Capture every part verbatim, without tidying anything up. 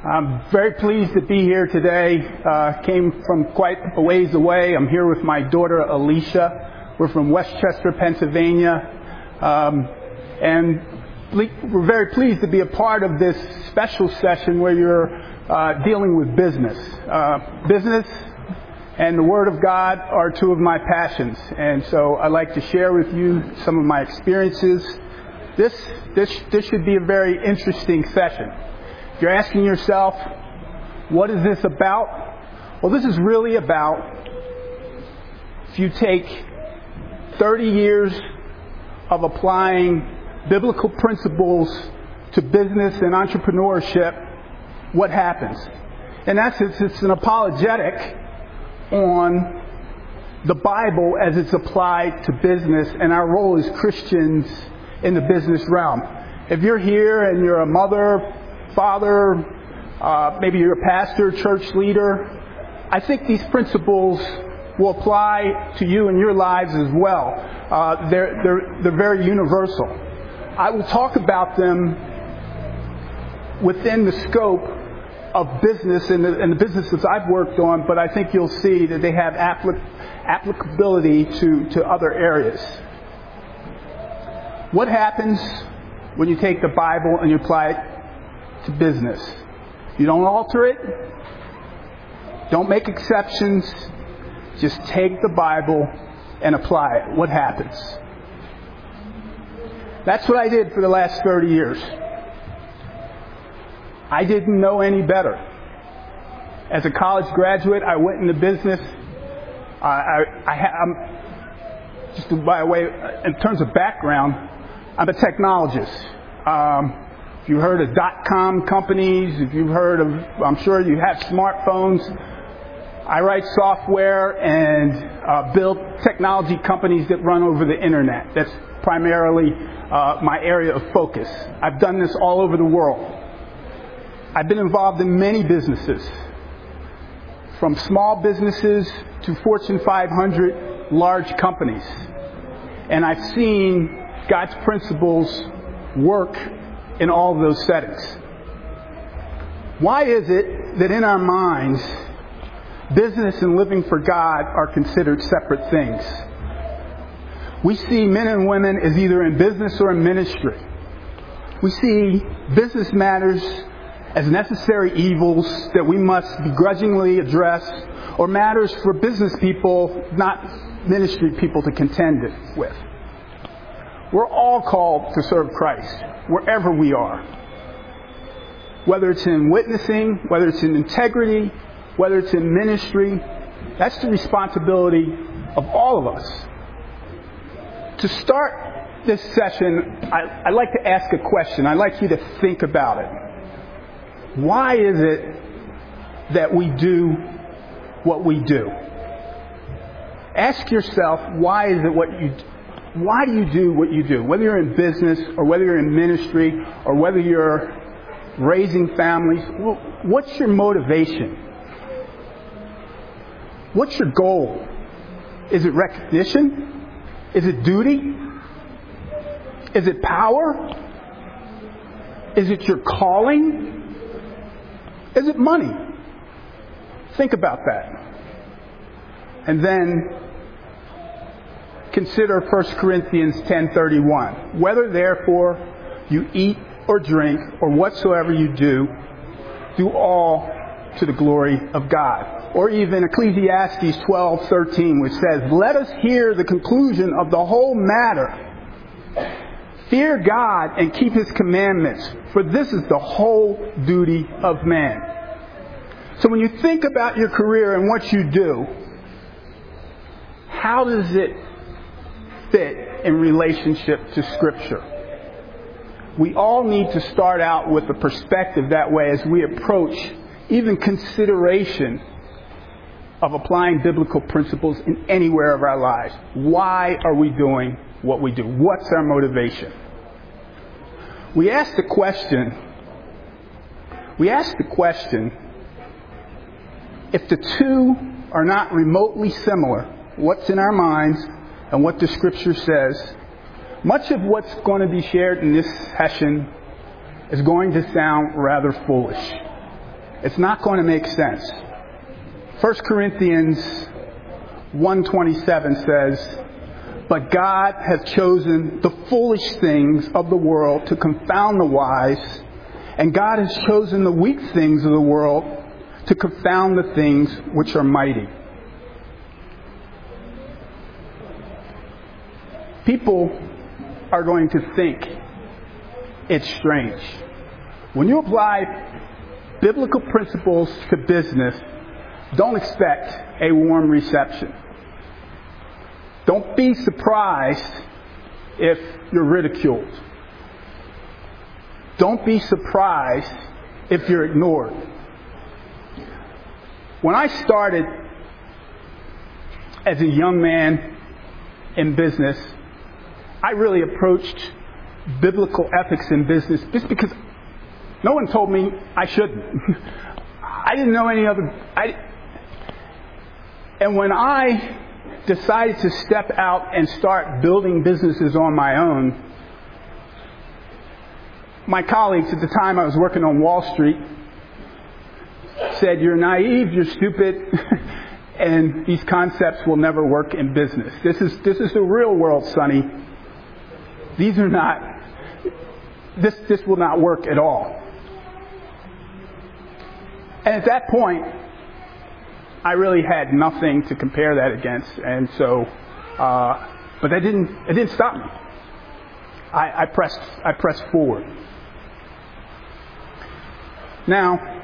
I'm very pleased to be here today. Uh, came from quite a ways away. I'm here with my daughter Alicia. We're from Westchester, Pennsylvania. Um, and we're very pleased to be a part of this special session where you're uh, dealing with business. Uh, business and the Word of God are two of my passions. And so I'd like to share with you some of my experiences. This, this, this should be a very interesting session. If you're asking yourself, what is this about? Well, this is really about if you take thirty years of applying biblical principles to business and entrepreneurship, what happens? In essence, it's an apologetic on the Bible as it's applied to business and our role as Christians in the business realm. If you're here and you're a mother, father, uh, maybe you're a pastor, church leader, I think these principles will apply to you in your lives as well. Uh, they're, they're, they're very universal. I will talk about them within the scope of business and the, and the businesses I've worked on, but I think you'll see that they have applic- applicability to, to other areas. What happens when you take the Bible and you apply it to business? You don't alter it. Don't make exceptions. Just take the Bible and apply it. What happens? That's what I did for the last thirty years. I didn't know any better. As a college graduate, I went into business. Uh, I, I, I'm just by way, in terms of background, I'm a technologist. Um, if you've heard of dot-com companies, if you've heard of, I'm sure you have smartphones. I write software and uh, build technology companies that run over the internet. That's primarily uh, my area of focus. I've done this all over the world. I've been involved in many businesses, from small businesses to Fortune five hundred large companies. And I've seen God's principles work in all of those settings. Why is it that in our minds, business and living for God are considered separate things? We see men and women as either in business or in ministry. We see business matters as necessary evils that we must begrudgingly address, or matters for business people, not ministry people, to contend with. We're all called to serve Christ, wherever we are. Whether it's in witnessing, whether it's in integrity, whether it's in ministry, that's the responsibility of all of us. To start this session, I, I'd like to ask a question. I'd like you to think about it. Why is it that we do what we do? Ask yourself, why is it what you do? Why do you do what you do? Whether you're in business or whether you're in ministry or whether you're raising families, what's your motivation? What's your goal? Is it recognition? Is it duty? Is it power? Is it your calling? Is it money? Think about that. And then consider First Corinthians ten thirty-one. Whether therefore you eat or drink or whatsoever you do, do all to the glory of God. Or even Ecclesiastes twelve thirteen, which says, let us hear the conclusion of the whole matter. Fear God and keep His commandments, for this is the whole duty of man. So when you think about your career and what you do, how does it fit in relationship to Scripture? We all need to start out with a perspective that way as we approach even consideration of applying biblical principles in anywhere of our lives. Why are we doing what we do? What's our motivation? We ask the question, we ask the question, if the two are not remotely similar, what's in our minds and what the Scripture says, much of what's going to be shared in this session is going to sound rather foolish. It's not going to make sense. First Corinthians one twenty-seven says, "But God hath chosen the foolish things of the world to confound the wise, and God has chosen the weak things of the world to confound the things which are mighty." People are going to think it's strange. When you apply biblical principles to business, don't expect a warm reception. Don't be surprised if you're ridiculed. Don't be surprised if you're ignored. When I started as a young man in business, I really approached biblical ethics in business just because no one told me I shouldn't. I didn't know any other. I, and when I decided to step out and start building businesses on my own, my colleagues at the time, I was working on Wall Street, said, "You're naive, you're stupid, and these concepts will never work in business. This is this is the real world, Sonny. These are not, this, this will not work at all." And at that point, I really had nothing to compare that against. And so, uh, but that didn't, it didn't stop me. I, I pressed, I pressed forward. Now,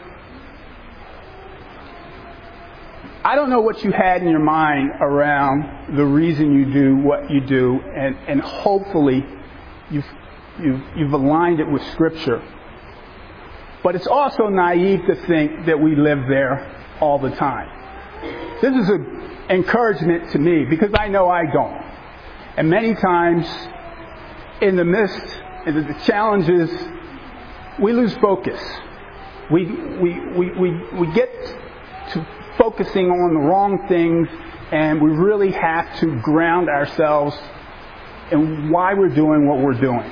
I don't know what you had in your mind around the reason you do what you do, and, and hopefully you've, you've, you've aligned it with Scripture. But it's also naive to think that we live there all the time. This is an encouragement to me because I know I don't. And many times in the midst of the challenges, we lose focus. We, we, we, we, we get to focusing on the wrong things, and we really have to ground ourselves in why we're doing what we're doing.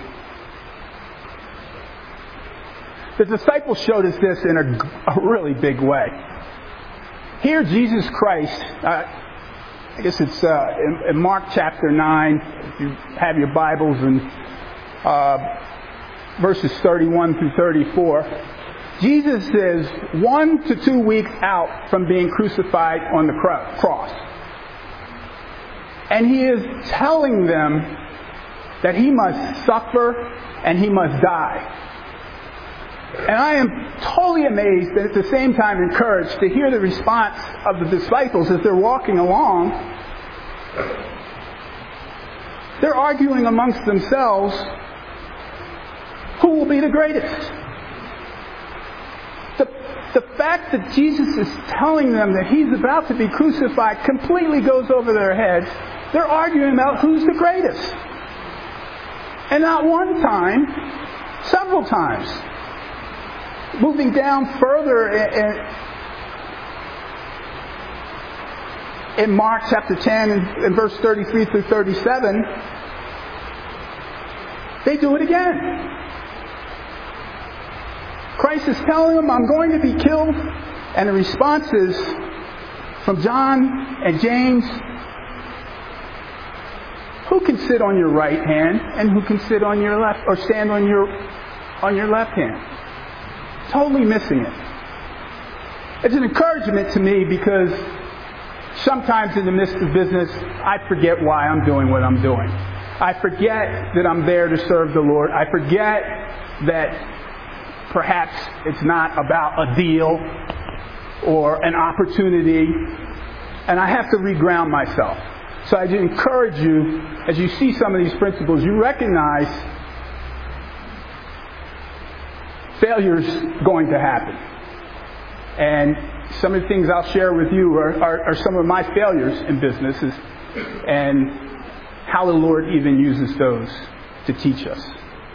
The disciples showed us this in a, a really big way. Here, Jesus Christ, uh, I guess it's uh, in, in Mark chapter nine, if you have your Bibles, and uh, verses thirty-one through thirty-four, Jesus is one to two weeks out from being crucified on the cross. And he is telling them that he must suffer and he must die. And I am totally amazed and at the same time encouraged to hear the response of the disciples as they're walking along. They're arguing amongst themselves who will be the greatest. The, the fact that Jesus is telling them that he's about to be crucified completely goes over their heads. They're arguing about who's the greatest. And not one time, several times. Moving down further in, in Mark chapter ten and, and verse thirty-three through thirty-seven, they do it again. Christ is telling them, "I'm going to be killed." And the response is from John and James, "Who can sit on your right hand and who can sit on your left, or stand on your on your left hand?" Totally missing it. It's an encouragement to me because sometimes in the midst of business, I forget why I'm doing what I'm doing. I forget that I'm there to serve the Lord. I forget that perhaps it's not about a deal or an opportunity, and I have to reground myself. So I encourage you, as you see some of these principles, you recognize failure's going to happen. And some of the things I'll share with you are, are, are some of my failures in businesses and how the Lord even uses those to teach us.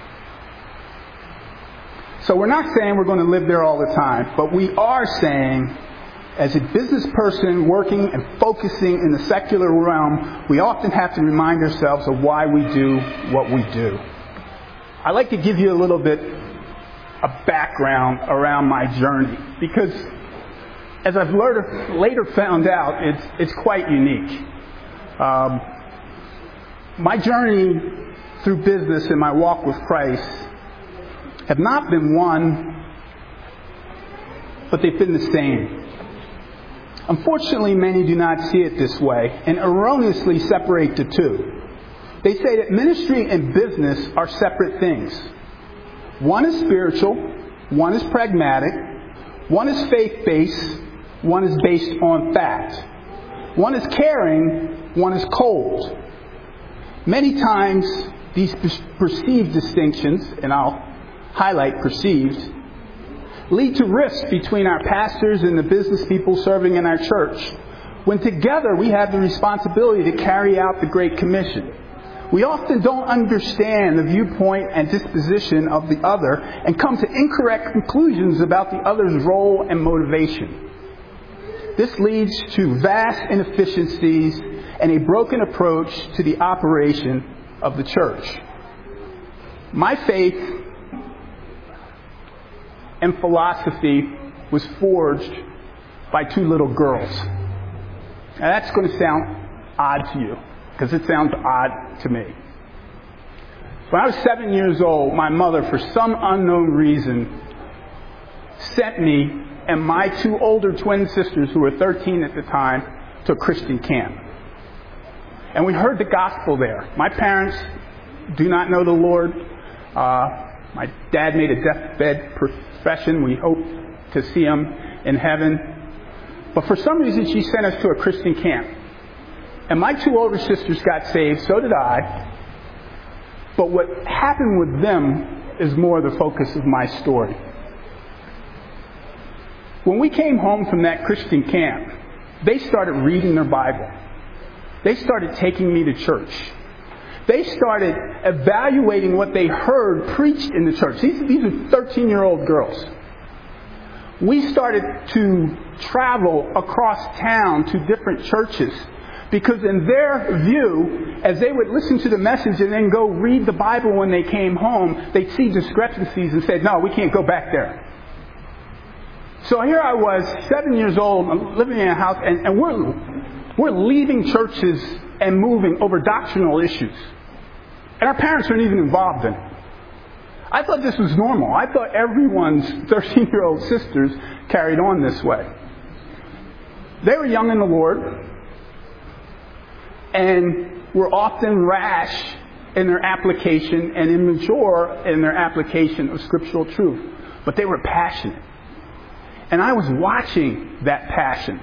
So we're not saying we're going to live there all the time, but we are saying, as a business person working and focusing in the secular realm, we often have to remind ourselves of why we do what we do. I'd like to give you a little bit a background around my journey, because as I've later, later found out, it's, it's quite unique. Um, my journey through business and my walk with Christ have not been one, but they've been the same. Unfortunately, many do not see it this way and erroneously separate the two. They say that ministry and business are separate things. One is spiritual, one is pragmatic, one is faith-based, one is based on fact. One is caring, one is cold. Many times, these perceived distinctions, and I'll highlight perceived, lead to rift between our pastors and the business people serving in our church, when together we have the responsibility to carry out the Great Commission. We often don't understand the viewpoint and disposition of the other and come to incorrect conclusions about the other's role and motivation. This leads to vast inefficiencies and a broken approach to the operation of the church. My faith and philosophy was forged by two little girls. Now that's going to sound odd to you, because it sounds odd to me. When I was seven years old, my mother, for some unknown reason, sent me and my two older twin sisters, who were thirteen at the time, to a Christian camp. And we heard the gospel there. My parents do not know the Lord. Uh, my dad made a deathbed profession. We hope to see him in heaven. But for some reason, she sent us to a Christian camp. And my two older sisters got saved, so did I. But what happened with them is more the focus of my story. When we came home from that Christian camp, they started reading their Bible. They started taking me to church. They started evaluating what they heard preached in the church. These, these are thirteen-year-old girls. We started to travel across town to different churches, because in their view, as they would listen to the message and then go read the Bible when they came home, they'd see discrepancies and said, no, we can't go back there. So here I was, seven years old, living in a house, and, and we're, we're leaving churches and moving over doctrinal issues. And our parents weren't even involved in it. I thought this was normal. I thought everyone's thirteen-year-old sisters carried on this way. They were young in the Lord, and were often rash in their application and immature in their application of scriptural truth. But they were passionate. And I was watching that passion.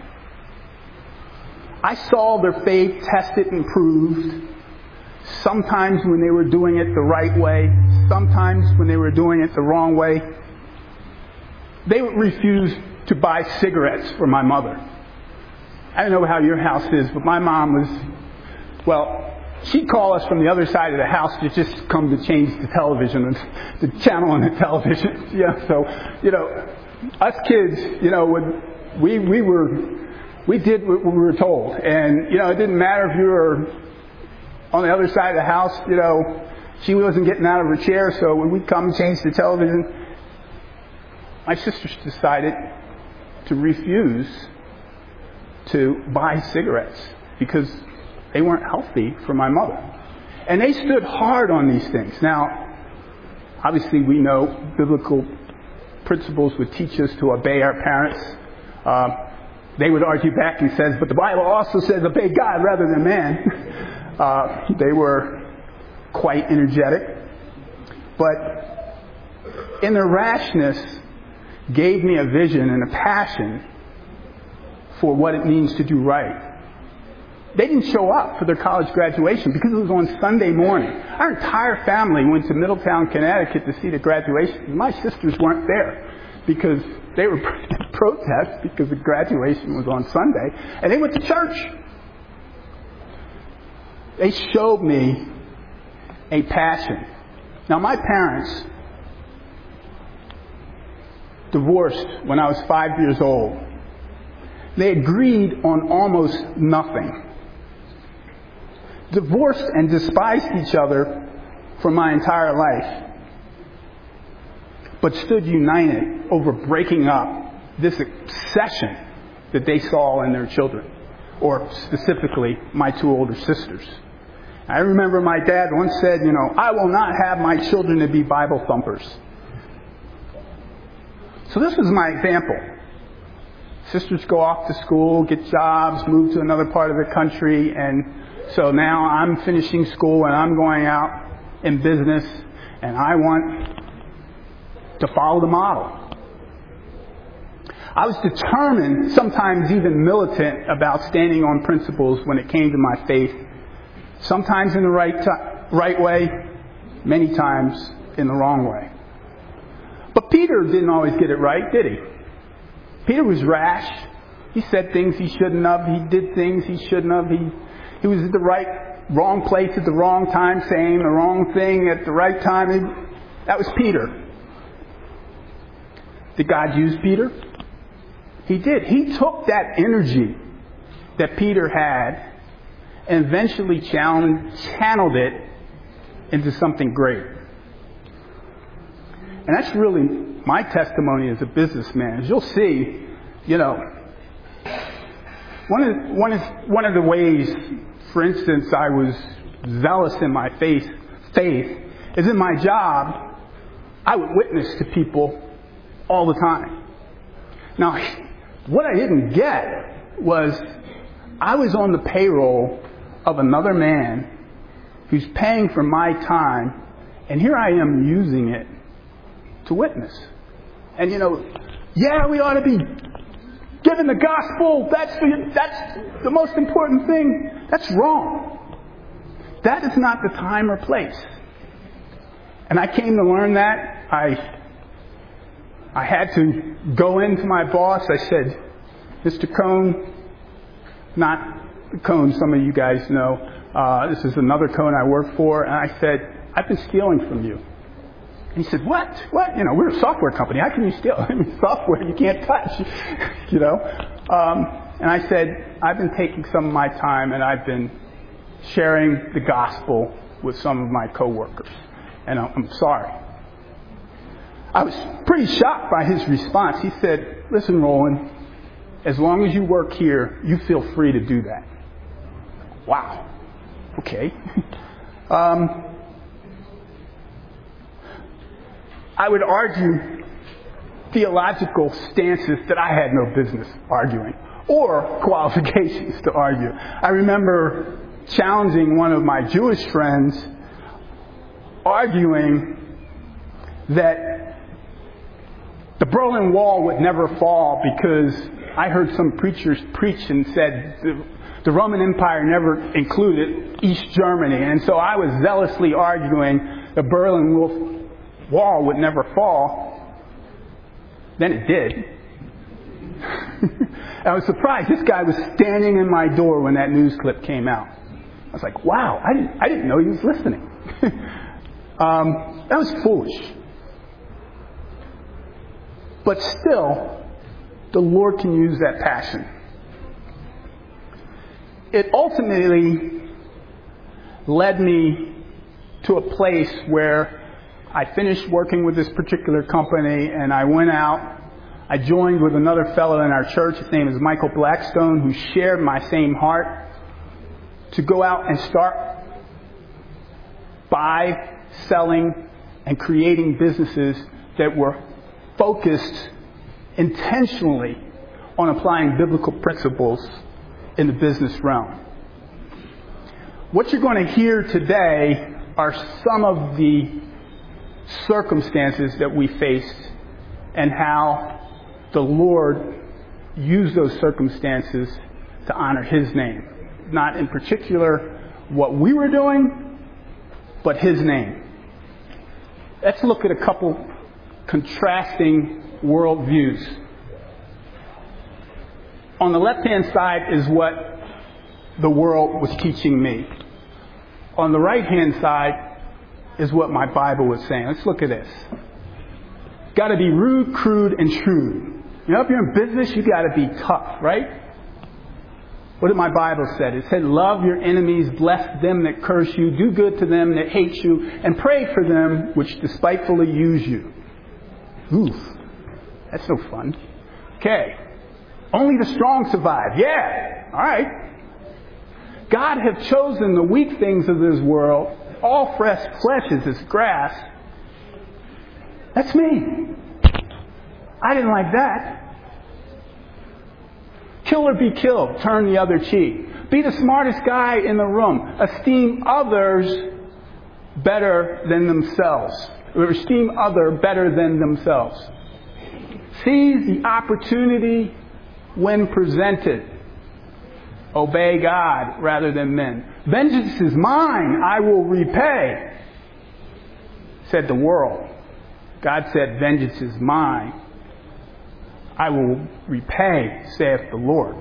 I saw their faith tested and proved. Sometimes when they were doing it the right way. Sometimes when they were doing it the wrong way. They would refuse to buy cigarettes for my mother. I don't know how your house is, but my mom was, well, she'd call us from the other side of the house to just come to change the television, the channel on the television. Yeah, so, you know, us kids, you know, would, we we were we did what we were told, and you know, it didn't matter if you were on the other side of the house. You know, she wasn't getting out of her chair, so when we'd come and change the television, my sisters decided to refuse to buy cigarettes because they weren't healthy for my mother, and they stood hard on these things. Now, obviously, we know biblical principles would teach us to obey our parents. Uh, they would argue back and says, but the Bible also says obey God rather than man. Uh, they were quite energetic. But in their rashness, gave me a vision and a passion for what it means to do right. They didn't show up for their college graduation because it was on Sunday morning. Our entire family went to Middletown, Connecticut to see the graduation. My sisters weren't there because they were in protest because the graduation was on Sunday. And they went to church. They showed me a passion. Now, my parents divorced when I was five years old. They agreed on almost nothing. Divorced and despised each other for my entire life. but stood united over breaking up this obsession that they saw in their children, or specifically my two older sisters. I remember my dad once said, you know, I will not have my children to be Bible thumpers. So this was my example. Sisters go off to school, get jobs, move to another part of the country, and so now I'm finishing school and I'm going out in business, and I want to follow the model. I was determined, sometimes even militant, about standing on principles when it came to my faith. Sometimes in the right t- right way, many times in the wrong way. But Peter didn't always get it right, did he? Peter was rash. He said things he shouldn't have. He did things he shouldn't have. He, he was at the right, wrong place at the wrong time, saying the wrong thing at the right time. He, that was Peter. Did God use Peter? He did. He took that energy that Peter had and eventually channeled it into something great. And that's really my testimony as a businessman. As you'll see, you know, one of, one of, one of the ways, for instance, I was zealous in my faith, faith is in my job, I would witness to people all the time. Now, what I didn't get was I was on the payroll of another man who's paying for my time, and here I am using it to witness. And you know, yeah, we ought to be giving the gospel. That's the, that's the most important thing. That's wrong. That is not the time or place. And I came to learn that. I I had to go into my boss. I said, Mister Cohn, not the Cohn some of you guys know. Uh, this is another Cohn I work for. And I said, I've been stealing from you. And he said, what? What? You know, we're a software company. How can you steal? I mean, software you can't touch, you know. Um, and I said, I've been taking some of my time and I've been sharing the gospel with some of my coworkers. And I'm sorry. I was pretty shocked by his response. He said, listen, Roland, as long as you work here, you feel free to do that. Wow. Okay. um, I would argue theological stances that I had no business arguing, or qualifications to argue. I remember challenging one of my Jewish friends, arguing that the Berlin Wall would never fall because I heard some preachers preach and said the, the Roman Empire never included East Germany. And so I was zealously arguing the Berlin Wall would never fall. Then it did. I was surprised. This guy was standing in my door when that news clip came out. I was like, wow, I didn't, I didn't know he was listening. um, that was foolish. But still, the Lord can use that passion. It ultimately led me to a place where I finished working with this particular company and I went out. I joined with another fellow in our church. His name is Michael Blackstone, who shared my same heart, to go out and start buy, selling, and creating businesses that were focused intentionally on applying biblical principles in the business realm. What you're going to hear today are some of the circumstances that we faced and how the Lord used those circumstances to honor His name. Not in particular what we were doing, but His name. Let's look at a couple contrasting worldviews. On the left-hand side is what the world was teaching me. On the right-hand side is what my Bible was saying. Let's look at this. Got to be rude, crude, and shrewd. You know, if you're in business, you got to be tough, right? What did my Bible say? It said, love your enemies, bless them that curse you, do good to them that hate you, and pray for them which despitefully use you. Oof, that's no fun. Okay. Only the strong survive. Yeah. All right. God hath chosen the weak things of this world. All fresh flesh is as grass. That's me. I didn't like that. Kill or be killed. Turn the other cheek. Be the smartest guy in the room. Esteem others better than themselves. Or esteem other better than themselves. Seize the opportunity when presented. Obey God rather than men. Vengeance is mine. I will repay, said the world. God said, vengeance is mine. I will repay, saith the Lord.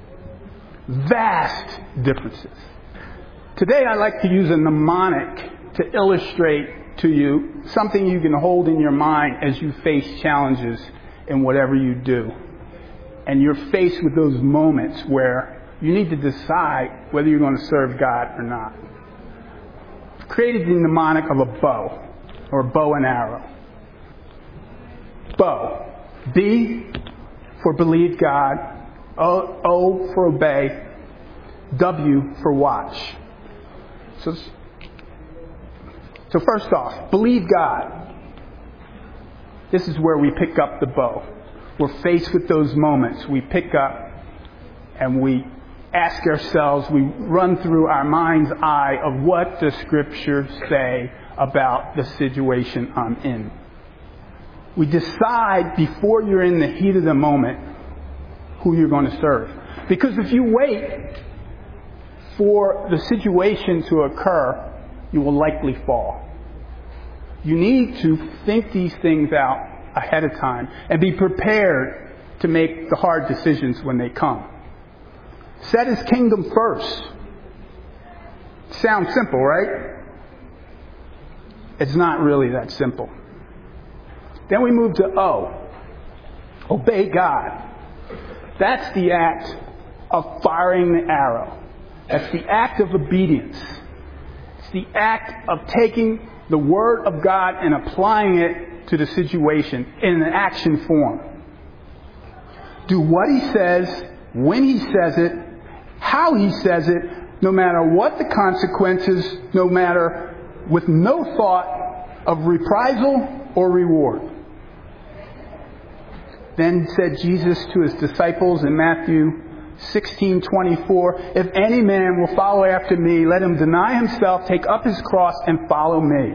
Vast differences. Today I'd like to use a mnemonic to illustrate to you something you can hold in your mind as you face challenges in whatever you do. And you're faced with those moments where you need to decide whether you're going to serve God or not. I've created the mnemonic of a bow, or bow and arrow. Bow. B for believe God. O, o for obey. W for watch. So, so first off, believe God. This is where we pick up the bow. We're faced with those moments. We pick up and we ask ourselves, we run through our mind's eye of what the Scriptures say about the situation I'm in. We decide before you're in the heat of the moment who you're going to serve. Because if you wait for the situation to occur, you will likely fall. You need to think these things out ahead of time and be prepared to make the hard decisions when they come. Set His kingdom first. Sounds simple, right? It's not really that simple. Then we move to O. Obey God. That's the act of firing the arrow. That's the act of obedience. It's the act of taking the Word of God and applying it to the situation in an action form. Do what He says, when He says it, how He says it, no matter what the consequences, no matter, with no thought of reprisal or reward. Then said Jesus to His disciples in Matthew sixteen twenty-four, if any man will follow after me, let him deny himself, take up his cross, and follow me.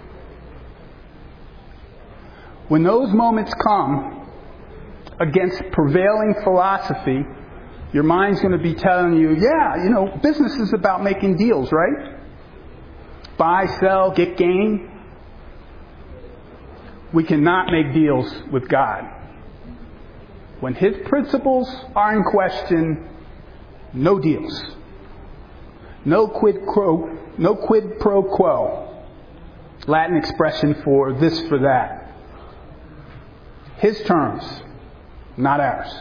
When those moments come against prevailing philosophy, your mind's going to be telling you, yeah, you know, business is about making deals, right? Buy, sell, get gain. We cannot make deals with God. When His principles are in question, no deals. No quid pro, no quid pro quo. Latin expression for this, for that. His terms, not ours.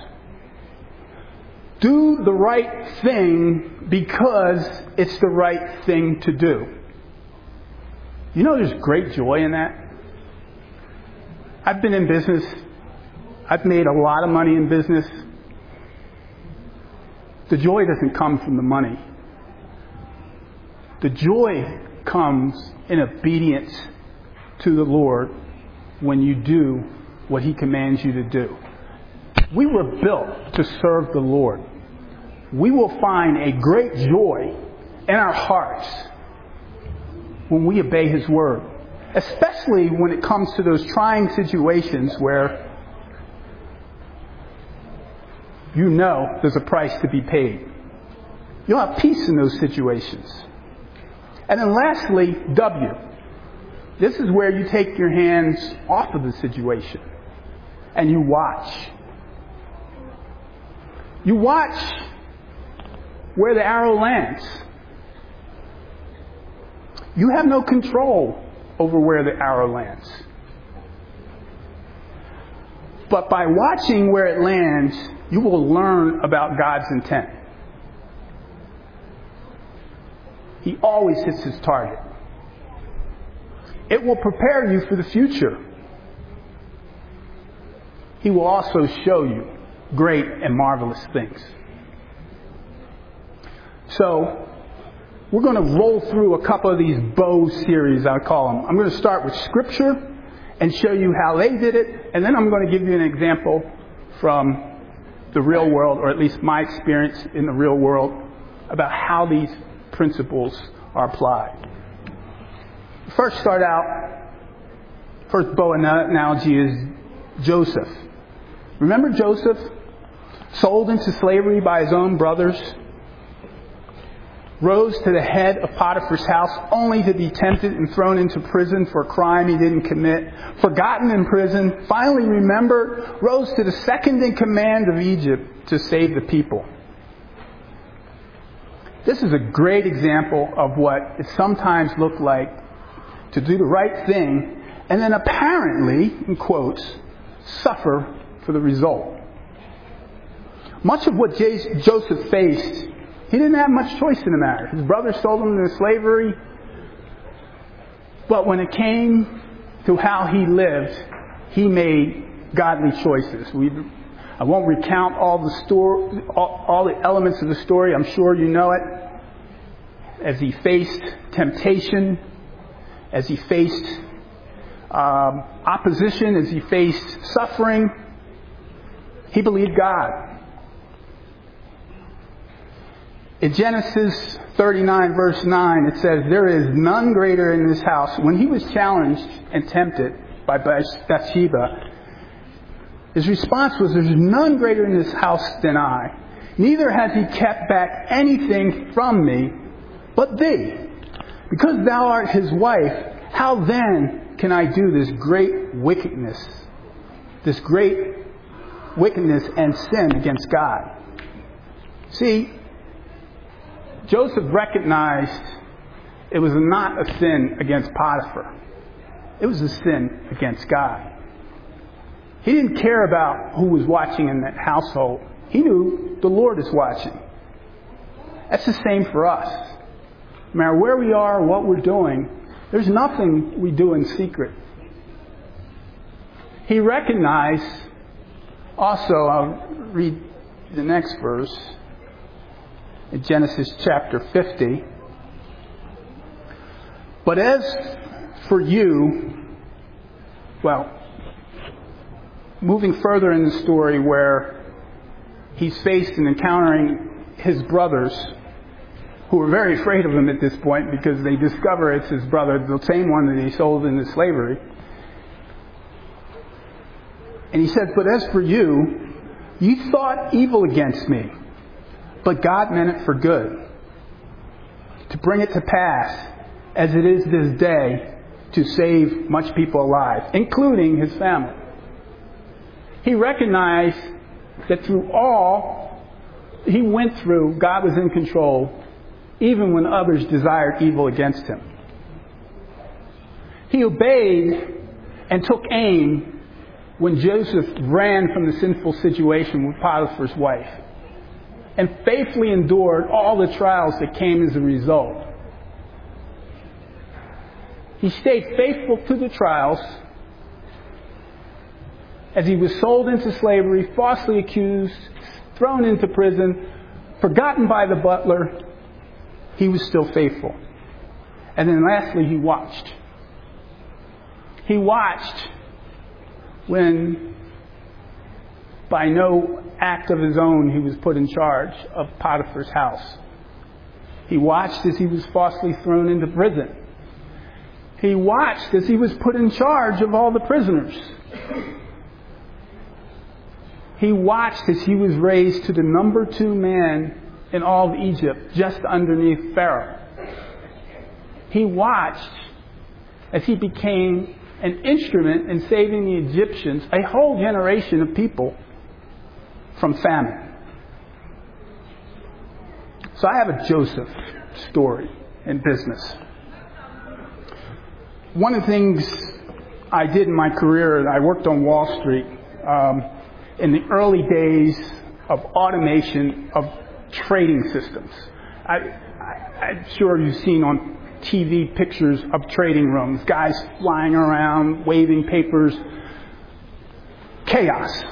Do the right thing because it's the right thing to do. You know there's great joy in that? I've been in business. I've made a lot of money in business. The joy doesn't come from the money. The joy comes in obedience to the Lord when you do what He commands you to do. We were built to serve the Lord. We will find a great joy in our hearts when we obey His Word. Especially when it comes to those trying situations where you know there's a price to be paid. You'll have peace in those situations. And then lastly, W. This is where you take your hands off of the situation and you watch. You watch where the arrow lands. You have no control over where the arrow lands. But by watching where it lands, you will learn about God's intent. He always hits His target. It will prepare you for the future. He will also show you great and marvelous things. So, we're going to roll through a couple of these bow series, I call them. I'm going to start with Scripture and show you how they did it, and then I'm going to give you an example from the real world, or at least my experience in the real world, about how these principles are applied. First start out, first bow analogy is Joseph. Remember Joseph? Sold into slavery by his own brothers, rose to the head of Potiphar's house only to be tempted and thrown into prison for a crime he didn't commit, forgotten in prison, finally remembered, rose to the second in command of Egypt to save the people. This is a great example of what it sometimes looked like to do the right thing and then apparently, in quotes, suffer for the result. Much of what Joseph faced, he didn't have much choice in the matter. His brothers sold him into slavery. But when it came to how he lived, he made godly choices. We, I won't recount all the story, all, all the elements of the story. I'm sure you know it. As he faced temptation, as he faced um, opposition, as he faced suffering, he believed God. In Genesis thirty-nine, verse nine, it says, "There is none greater in this house." When he was challenged and tempted by Bathsheba, his response was, "There's none greater in this house than I. Neither has he kept back anything from me but thee. Because thou art his wife, how then can I do this great wickedness, this great wickedness and sin against God?" See, Joseph recognized it was not a sin against Potiphar. It was a sin against God. He didn't care about who was watching in that household. He knew the Lord is watching. That's the same for us. No matter where we are, what we're doing, there's nothing we do in secret. He recognized, also, I'll read the next verse, in Genesis chapter fifty. "But as for you," well, moving further in the story where he's faced and encountering his brothers, who are very afraid of him at this point because they discover it's his brother, the same one that he sold into slavery. And he says, "But as for you, you thought evil against me, but God meant it for good, to bring it to pass, as it is this day, to save much people alive," including his family. He recognized that through all he went through, God was in control, even when others desired evil against him. He obeyed and took aim when Joseph ran from the sinful situation with Potiphar's wife, and faithfully endured all the trials that came as a result. He stayed faithful to the trials as he was sold into slavery, falsely accused, thrown into prison, forgotten by the butler. He was still faithful. And then lastly, he watched. He watched when, by no act of his own, he was put in charge of Potiphar's house. He watched as he was falsely thrown into prison. He watched as he was put in charge of all the prisoners. He watched as he was raised to the number two man in all of Egypt, just underneath Pharaoh. He watched as he became an instrument in saving the Egyptians, a whole generation of people, from famine. So I have a Joseph story in business. One of the things I did in my career, I worked on Wall Street um, in the early days of automation of trading systems. I, I, I'm sure you've seen on T V pictures of trading rooms, guys flying around, waving papers, chaos.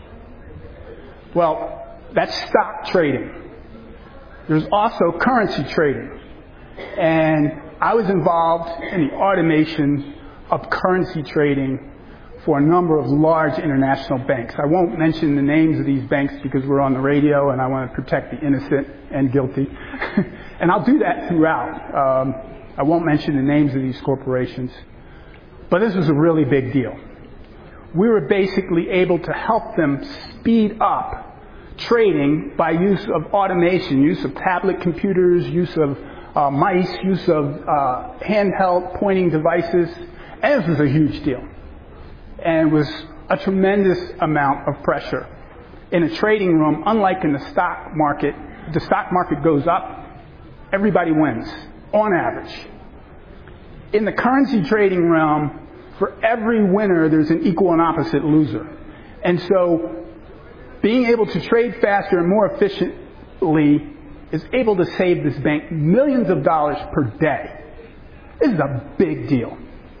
Well, that's stock trading. There's also currency trading. And I was involved in the automation of currency trading for a number of large international banks. I won't mention the names of these banks because we're on the radio and I want to protect the innocent and guilty. And I'll do that throughout. Um, I won't mention the names of these corporations. But this was a really big deal. We were basically able to help them speed up trading by use of automation, use of tablet computers, use of uh, mice, use of uh, handheld pointing devices. And this was a huge deal. And it was a tremendous amount of pressure. In a trading room, unlike in the stock market, the stock market goes up, everybody wins, on average. In the currency trading realm, for every winner, there's an equal and opposite loser. And so, being able to trade faster and more efficiently is able to save this bank millions of dollars per day. This is a big deal.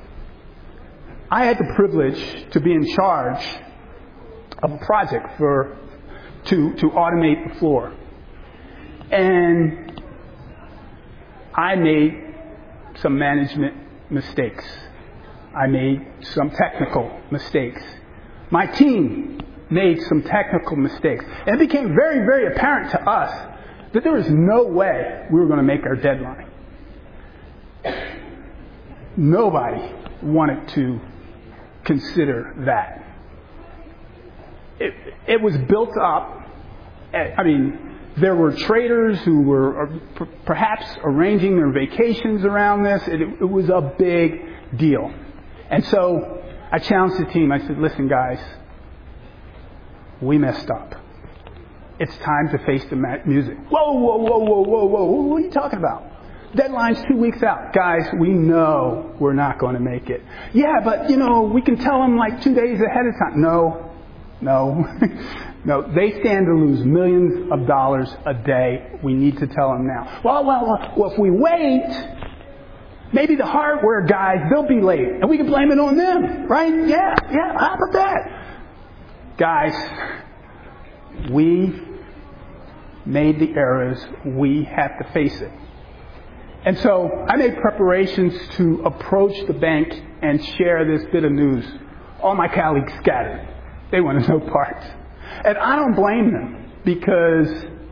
I had the privilege to be in charge of a project for to to automate the floor. And I made some management mistakes. I made some technical mistakes. My team made some technical mistakes. And it became very, very apparent to us that there was no way we were going to make our deadline. Nobody wanted to consider that. It, it was built up. I mean, there were traders who were perhaps arranging their vacations around this. It, it was a big deal. And so I challenged the team. I said, listen, guys, we messed up. It's time to face the music. Whoa, whoa, whoa, whoa, whoa, whoa. What are you talking about? Deadline's two weeks out. Guys, we know we're not going to make it. Yeah, but, you know, we can tell them like two days ahead of time. No, no, no. They stand to lose millions of dollars a day. We need to tell them now. Well, well, well, if we wait, maybe the hardware guys, they'll be late. And we can blame it on them, right? Yeah, yeah, how about that? Guys, we made the errors. We have to face it. And so I made preparations to approach the bank and share this bit of news. All my colleagues scattered. They wanted no part. And I don't blame them because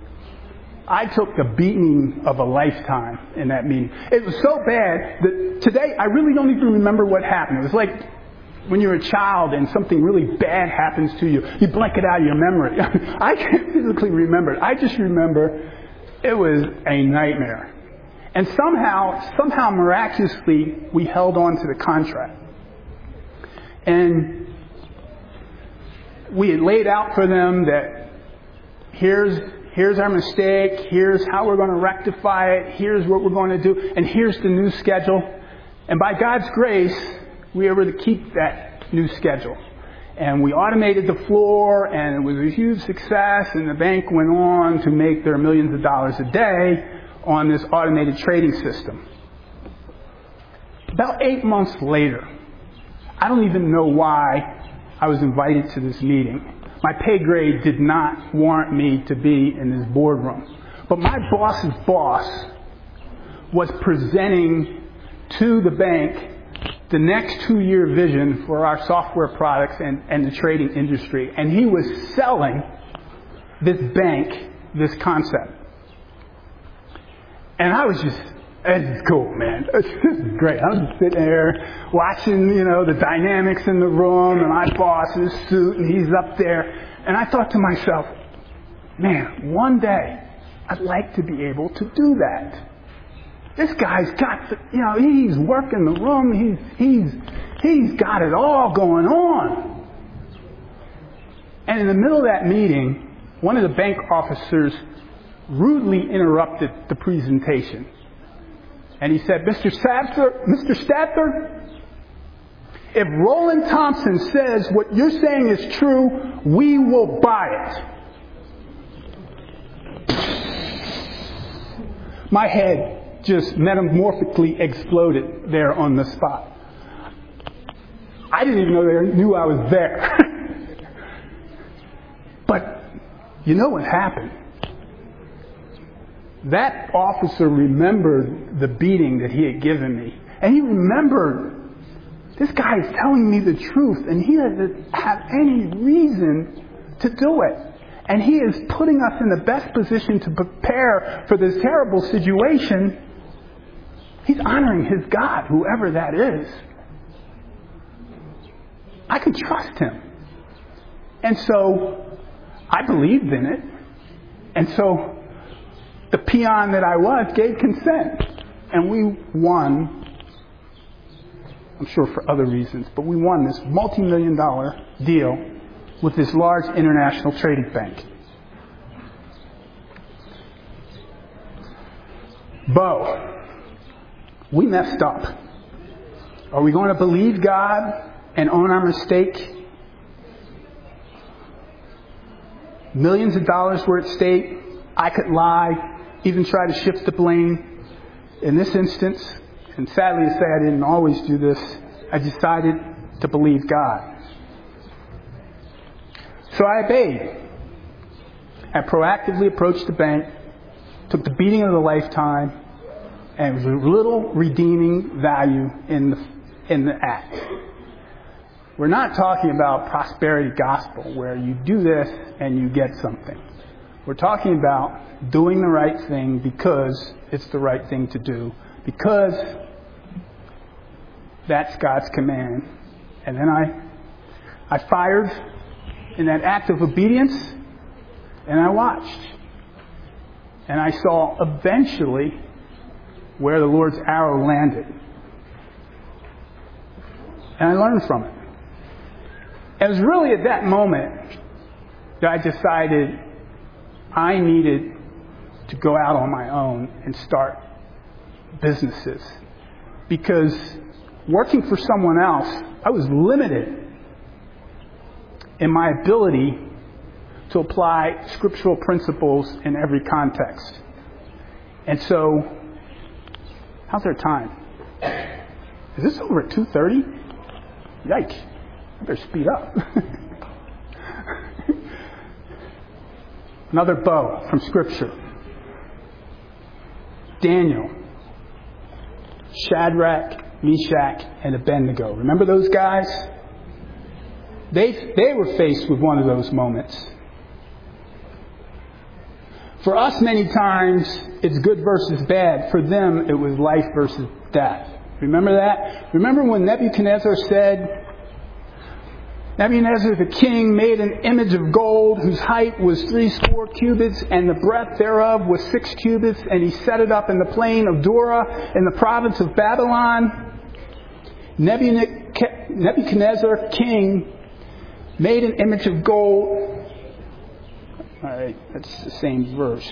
I took the beating of a lifetime in that meeting. It was so bad that today I really don't even remember what happened. It was like when you're a child and something really bad happens to you, you blank it out of your memory. I can't physically remember it. I just remember it was a nightmare. And somehow, somehow miraculously, we held on to the contract. And we had laid out for them that here's here's our mistake, here's how we're going to rectify it, here's what we're going to do, and here's the new schedule. And by God's grace, we were able to keep that new schedule. And we automated the floor, and it was a huge success, and the bank went on to make their millions of dollars a day on this automated trading system. About eight months later, I don't even know why I was invited to this meeting. My pay grade did not warrant me to be in this boardroom. But my boss's boss was presenting to the bank the next two-year vision for our software products and, and the trading industry. And he was selling this bank this concept. And I was just, this is cool, man. This is great. I was just sitting there watching, you know, the dynamics in the room, and my boss in his suit, and he's up there. And I thought to myself, man, one day I'd like to be able to do that. This guy's got, the, you know, he's working the room. He's he's he's got it all going on. And in the middle of that meeting, one of the bank officers rudely interrupted the presentation. And he said, Mister Stather, Mister Stather, if Roland Thompson says what you're saying is true, we will buy it. My head just metamorphically exploded there on the spot. I didn't even know they knew I was there. you know what happened? That officer remembered the beating that he had given me. And he remembered, this guy is telling me the truth, and he doesn't have any reason to do it. And he is putting us in the best position to prepare for this terrible situation. He's honoring his God, whoever that is. I can trust him. And so I believed in it. And so the peon that I was gave consent. And we won, I'm sure for other reasons, but we won this multi-million dollar deal with this large international trading bank. Bo, we messed up. Are we going to believe God and own our mistake? Millions of dollars were at stake. I could lie, even try to shift the blame. In this instance, and sadly to say I didn't always do this, I decided to believe God. So I obeyed. I proactively approached the bank, took the beating of a lifetime, and there was a little redeeming value in the, in the act. We're not talking about prosperity gospel where you do this and you get something. We're talking about doing the right thing because it's the right thing to do, because that's God's command. And then I, I fired in that act of obedience, and I watched. And I saw eventually where the Lord's arrow landed. And I learned from it. It was really at that moment that I decided I needed to go out on my own and start businesses. Because working for someone else, I was limited in my ability to apply scriptural principles in every context. And so, how's our time? Is this over at two thirty? Yikes. I better speed up. Another bow from Scripture. Daniel, Shadrach, Meshach, and Abednego. Remember those guys? They, they were faced with one of those moments. For us, many times, it's good versus bad. For them, it was life versus death. Remember that? Remember when Nebuchadnezzar said, Nebuchadnezzar the king made an image of gold whose height was three score cubits and the breadth thereof was six cubits, and he set it up in the plain of Dura in the province of Babylon. Nebuchadnezzar king made an image of gold. All right, that's the same verse.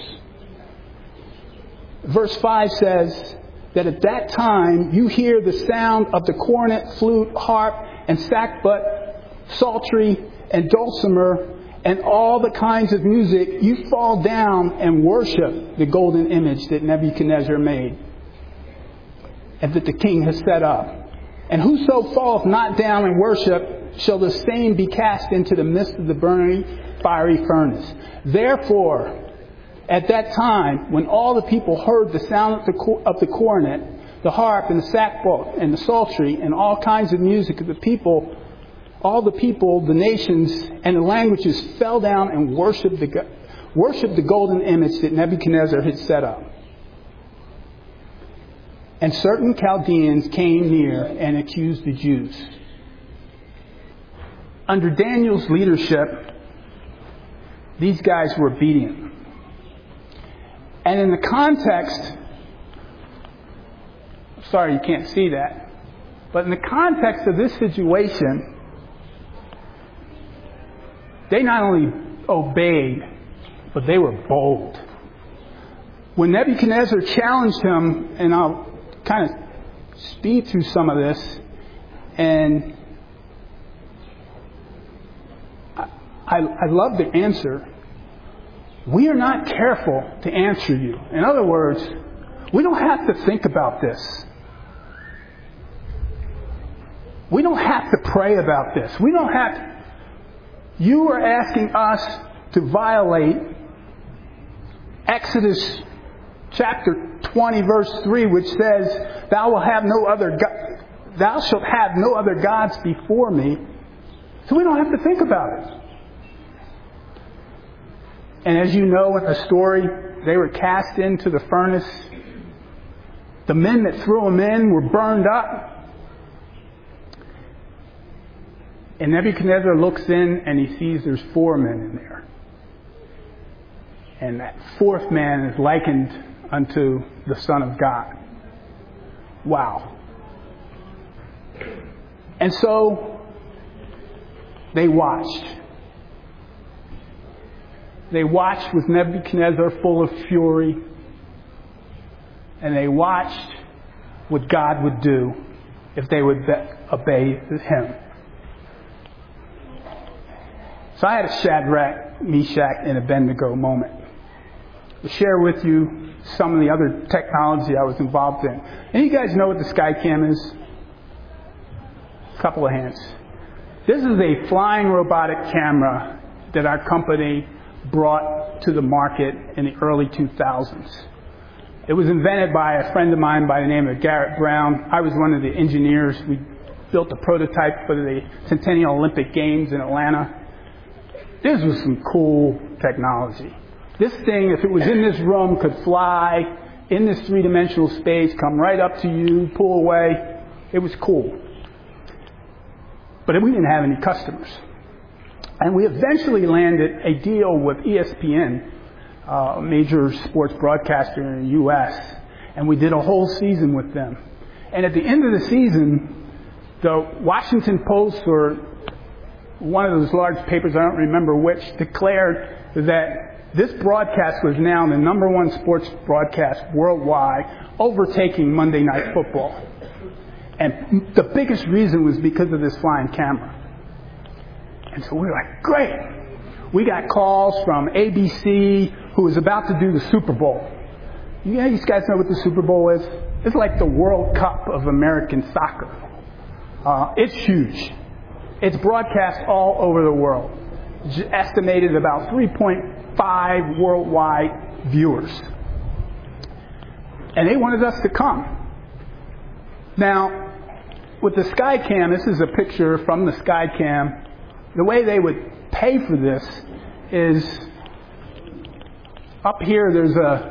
Verse five says that at that time you hear the sound of the cornet, flute, harp, and sackbut, psaltery, and dulcimer, and all the kinds of music. You fall down and worship the golden image that Nebuchadnezzar made and that the king has set up. And whoso falleth not down and worship shall the same be cast into the midst of the burning fiery furnace. Therefore, at that time, when all the people heard the sound of the, of the cornet, the harp, and the sackbut, and the psaltery, and all kinds of music of the people, all the people, the nations, and the languages fell down and worshipped the, worshipped the golden image that Nebuchadnezzar had set up. And certain Chaldeans came near and accused the Jews. Under Daniel's leadership, these guys were obedient. And in the context, sorry you can't see that, but in the context of this situation, they not only obeyed, but they were bold. When Nebuchadnezzar challenged him, and I'll kind of speed through some of this, and I, I, I love the answer. We are not careful to answer you. In other words, we don't have to think about this. We don't have to pray about this. We don't have to. You are asking us to violate Exodus chapter twenty, verse three, which says, "Thou will have no other go- thou shalt have no other gods before me." So we don't have to think about it. And as you know in the story, they were cast into the furnace. The men that threw them in were burned up. And Nebuchadnezzar looks in and he sees there's four men in there. And that fourth man is likened unto the Son of God. Wow. And so they watched. They watched with Nebuchadnezzar full of fury. And they watched what God would do if they would obey Him. So I had a Shadrach, Meshach, and Abednego moment to share with you some of the other technology I was involved in. And you guys know what the Skycam is? A couple of hands. This is a flying robotic camera that our company brought to the market in the early two thousands. It was invented by a friend of mine by the name of Garrett Brown. I was one of the engineers. We built a prototype for the Centennial Olympic Games in Atlanta. This was some cool technology. This thing, if it was in this room, could fly in this three-dimensional space, come right up to you, pull away. It was cool. But we didn't have any customers. And we eventually landed a deal with E S P N, a major sports broadcaster in the U S, and we did a whole season with them. And at the end of the season, the Washington Post, or one of those large papers, I don't remember which, declared that this broadcast was now the number one sports broadcast worldwide, overtaking Monday Night Football. And the biggest reason was because of this flying camera. And so we were like, great. We got calls from A B C, who was about to do the Super Bowl. Yeah, you guys know what the Super Bowl is? It's like the World Cup of American soccer. Uh, it's huge. It's broadcast all over the world. Estimated about three point five worldwide viewers. And they wanted us to come. Now, with the Skycam, this is a picture from the Skycam. The way they would pay for this is up here there's a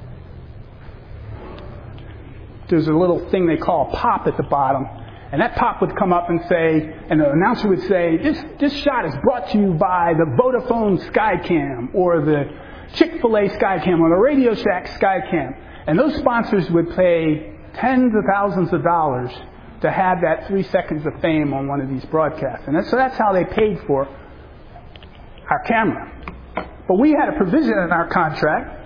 there's a little thing they call a pop at the bottom. And that pop would come up and say, and the announcer would say, this, this shot is brought to you by the Vodafone Skycam, or the Chick-fil-A Skycam, or the Radio Shack Skycam. And those sponsors would pay tens of thousands of dollars to have that three seconds of fame on one of these broadcasts. And that's, so that's how they paid for our camera. But we had a provision in our contract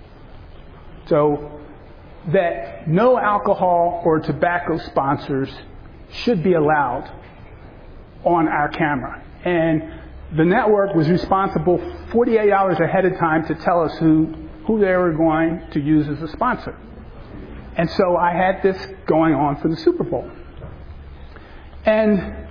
so that no alcohol or tobacco sponsors should be allowed on our camera. And the network was responsible forty-eight hours ahead of time to tell us who, who they were going to use as a sponsor. And so I had this going on for the Super Bowl. And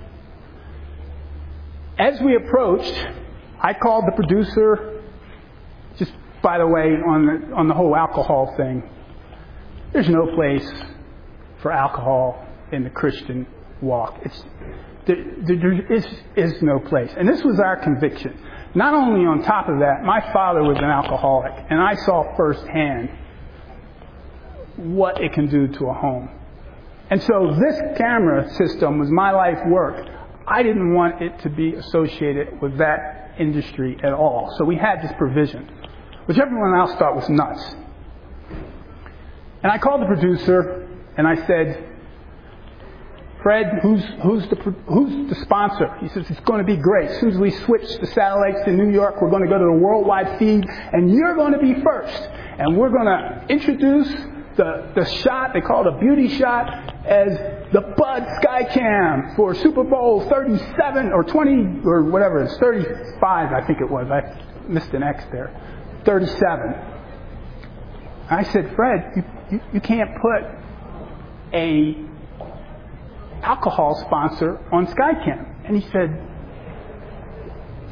as we approached, I called the producer, just by the way, on the, on the whole alcohol thing. There's no place for alcohol in the Christian walk. It's, there, there is, is no place. And this was our conviction. Not only on top of that, my father was an alcoholic, and I saw firsthand what it can do to a home. And so this camera system was my life work. I didn't want it to be associated with that industry at all. So we had this provision, which everyone else thought was nuts. And I called the producer and I said, Fred, who's, who's, the, who's the sponsor? He says, it's going to be great. As soon as we switch the satellites to New York, we're going to go to the worldwide feed, and you're going to be first. And we're going to introduce the, the shot, they call it a beauty shot, as the Bud Skycam for Super Bowl thirty-seven or twenty or whatever. It's thirty-five, I think it was. I missed an X there. thirty-seven. I said, Fred, you, you, you can't put a alcohol sponsor on Skycam. And he said,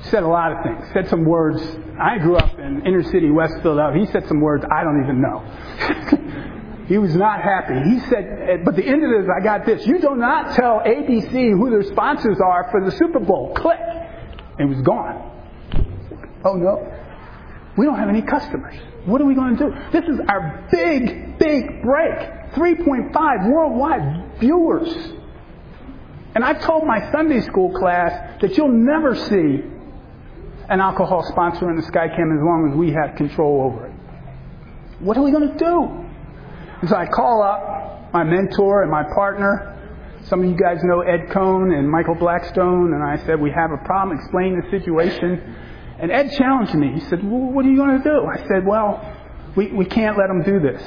said a lot of things. Said some words. I grew up in inner city West Philadelphia. He said some words I don't even know. He was not happy. He said, but the end of it is, I got this. You do not tell A B C who their sponsors are for the Super Bowl. Click. And he was gone. Oh, no. We don't have any customers. What are we going to do? This is our big, big break. three point five worldwide viewers. And I told my Sunday school class that you'll never see an alcohol sponsor in the Skycam as long as we have control over it. What are we going to do? And so I call up my mentor and my partner. Some of you guys know Ed Cohn and Michael Blackstone. And I said, we have a problem. Explain the situation. And Ed challenged me. He said, well, what are you going to do? I said, well, we, we can't let them do this.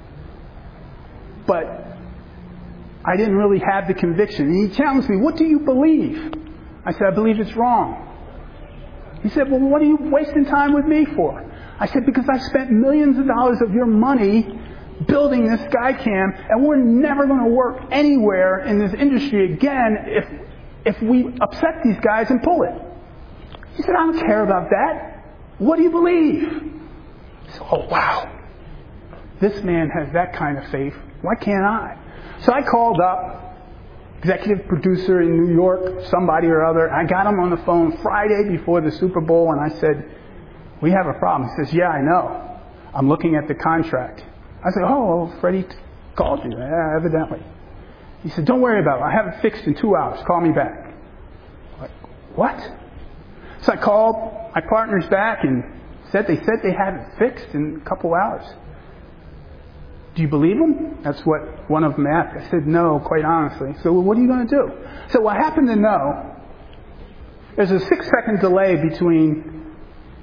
But I didn't really have the conviction. And he challenged me, what do you believe? I said, I believe it's wrong. He said, well, what are you wasting time with me for? I said, because I spent millions of dollars of your money building this Skycam, and we're never going to work anywhere in this industry again if if we upset these guys and pull it. He said, I don't care about that. What do you believe? I said, oh, wow. This man has that kind of faith. Why can't I? So I called up executive producer in New York, somebody or other. I got him on the phone Friday before the Super Bowl, and I said, we have a problem. He says, yeah, I know. I'm looking at the contract. I said, oh, well, Freddie called you. Yeah, evidently. He said, don't worry about it. I have it fixed in two hours. Call me back. I'm like, what? So I called my partners back and said they said they had it fixed in a couple hours. Do you believe them? That's what one of them asked. I said, no, quite honestly. So well, what are you going to do? So what I happen to know, there's a six-second delay between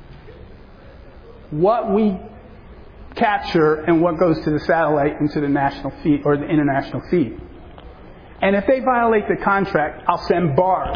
what we capture and what goes to the satellite and to the national feed or the international feed. And if they violate the contract, I'll send bars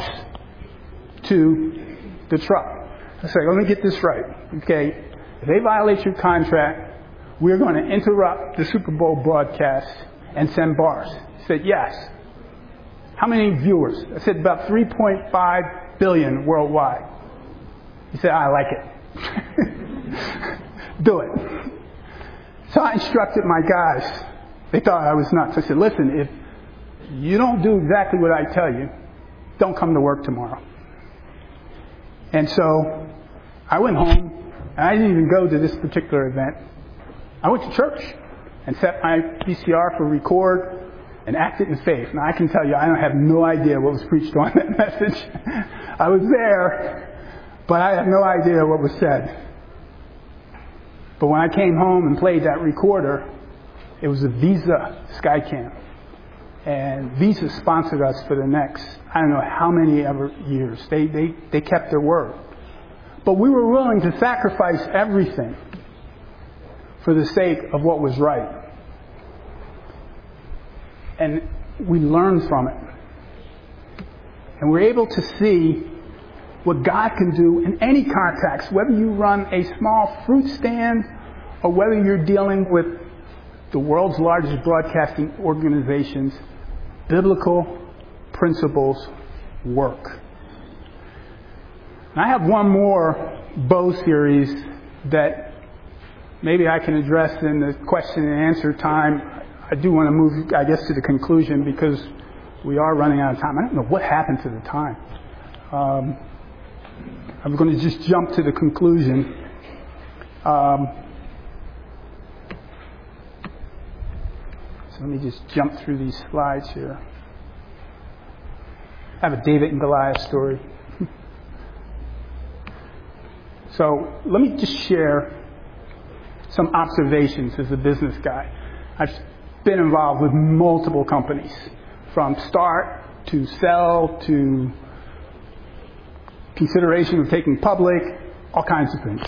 to the truck. I say, let me get this right. Okay, if they violate your contract, we're going to interrupt the Super Bowl broadcast and send bars. He said, yes. How many viewers? I said, about three point five billion worldwide. He said, I like it. Do it. So I instructed my guys. They thought I was nuts. I said, listen, if you don't do exactly what I tell you, don't come to work tomorrow. And so I went home, and I didn't even go to this particular event. I went to church and set my V C R for record and acted in faith. Now I can tell you, I have no idea what was preached on that message. I was there, but I have no idea what was said. But when I came home and played that recorder, it was a Visa Skycam. And Visa sponsored us for the next, I don't know how many ever years. They, they, they kept their word. But we were willing to sacrifice everything for the sake of what was right. And we learned from it. And we're able to see what God can do in any context, whether you run a small fruit stand or whether you're dealing with the world's largest broadcasting organizations. Biblical principles work. And I have one more Bo series that maybe I can address in the question and answer time. I do want to move, I guess, to the conclusion because we are running out of time. I don't know what happened to the time. Um, I'm going to just jump to the conclusion. Um, so let me just jump through these slides here. I have a David and Goliath story. So let me just share some observations as a business guy. I've been involved with multiple companies, from start to sell to consideration of taking public, all kinds of things.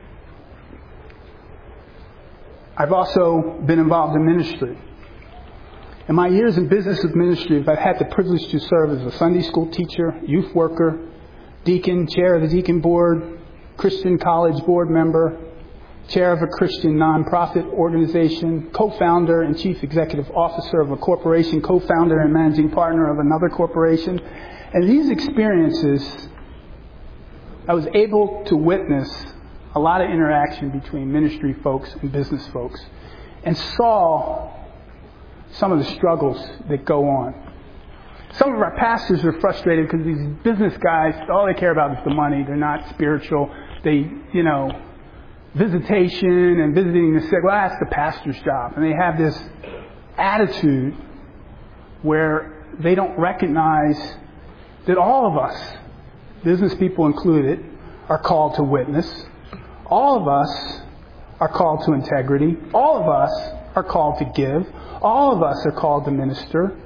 I've also been involved in ministry. In my years in business with ministry, I've had the privilege to serve as a Sunday school teacher, youth worker, deacon, chair of the deacon board, Christian college board member, chair of a Christian nonprofit organization, co-founder and chief executive officer of a corporation, co-founder and managing partner of another corporation. And these experiences I was able to witness a lot of interaction between ministry folks and business folks and saw some of the struggles that go on. Some of our pastors are frustrated because these business guys, all they care about is the money. They're not spiritual. They, you know, visitation and visiting the sick. Well, that's the pastor's job. And they have this attitude where they don't recognize that all of us, business people included, are called to witness. All of us are called to integrity. All of us are called to give. All of us are called to minister.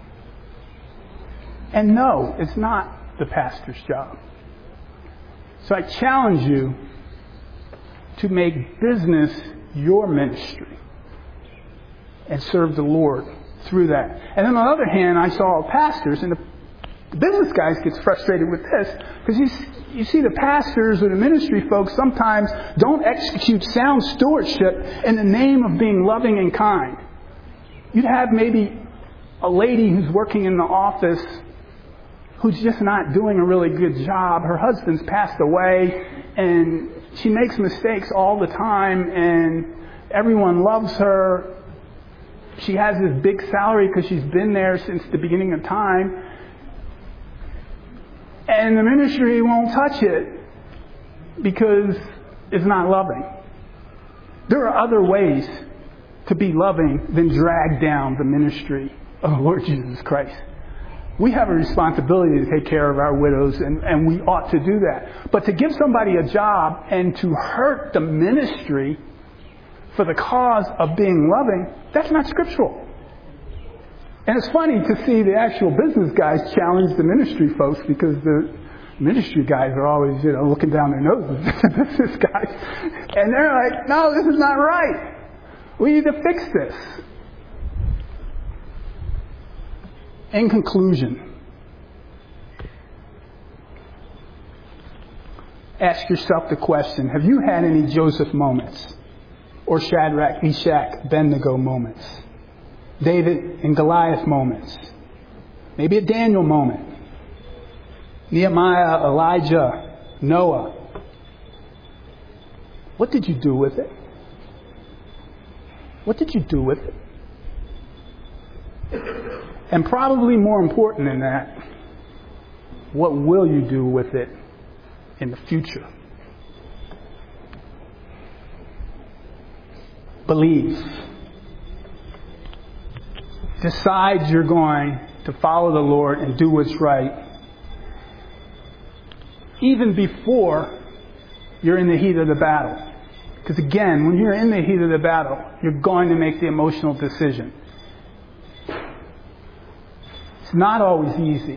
And no, it's not the pastor's job. So I challenge you to make business your ministry and serve the Lord through that. And then on the other hand, I saw pastors, and the business guys gets frustrated with this because you, you see the pastors or the ministry folks sometimes don't execute sound stewardship in the name of being loving and kind. You'd have maybe a lady who's working in the office who's just not doing a really good job. Her husband's passed away and she makes mistakes all the time and everyone loves her. She has this big salary because she's been there since the beginning of time. And the ministry won't touch it because it's not loving. There are other ways to be loving than drag down the ministry of the Lord Jesus Christ. We have a responsibility to take care of our widows, and, and we ought to do that. But to give somebody a job and to hurt the ministry for the cause of being loving, that's not scriptural. And it's funny to see the actual business guys challenge the ministry folks because the ministry guys are always, you know, looking down their noses at the business guys. And they're like, no, this is not right. We need to fix this. In conclusion, ask yourself the question, have you had any Joseph moments? Or Shadrach, Meshach, Abednego moments? David and Goliath moments? Maybe a Daniel moment? Nehemiah, Elijah, Noah? What did you do with it? What did you do with it? And probably more important than that, what will you do with it in the future? Believe. Decide you're going to follow the Lord and do what's right, even before you're in the heat of the battle. Because again, when you're in the heat of the battle, you're going to make the emotional decision. It's not always easy.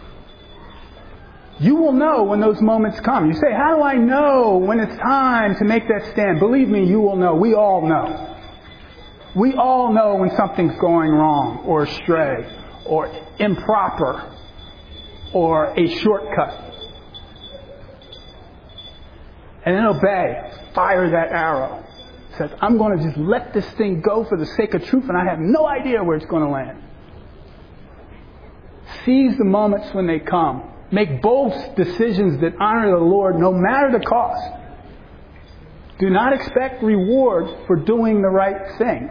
You will know when those moments come. You say, how do I know when it's time to make that stand? Believe me, you will know. We all know. We all know when something's going wrong or astray or improper or a shortcut. And then obey. Fire that arrow. It says, I'm going to just let this thing go for the sake of truth and I have no idea where it's going to land. Seize the moments when they come. Make bold decisions that honor the Lord no matter the cost. Do not expect reward for doing the right thing.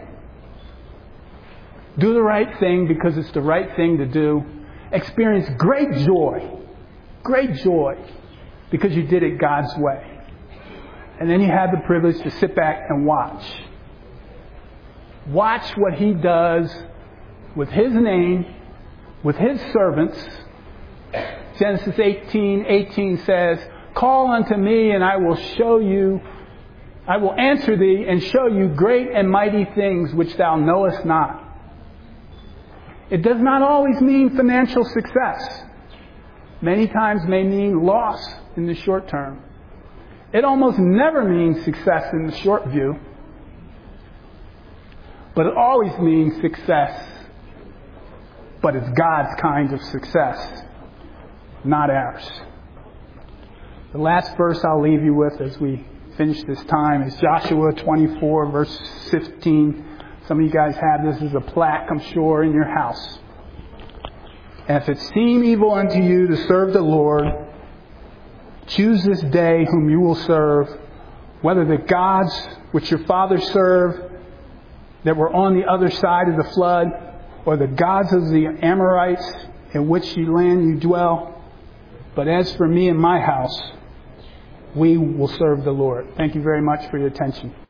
Do the right thing because it's the right thing to do. Experience great joy. Great joy because you did it God's way. And then you have the privilege to sit back and watch. Watch what He does with His name, with His servants. Genesis eighteen eighteen says, call unto me and I will show you, I will answer thee and show you great and mighty things which thou knowest not. It does not always mean financial success. Many times may mean loss in the short term. It almost never means success in the short view. But it always means success. But it's God's kind of success, not ours. The last verse I'll leave you with as we finish this time is Joshua twenty-four, verse fifteen. Some of you guys have this as a plaque, I'm sure, in your house. And if it seem evil unto you to serve the Lord, Choose this day whom you will serve, whether the gods which your fathers served that were on the other side of the flood, or the gods of the Amorites in which you land you dwell. But as for me and my house, we will serve the Lord. Thank you very much for your attention.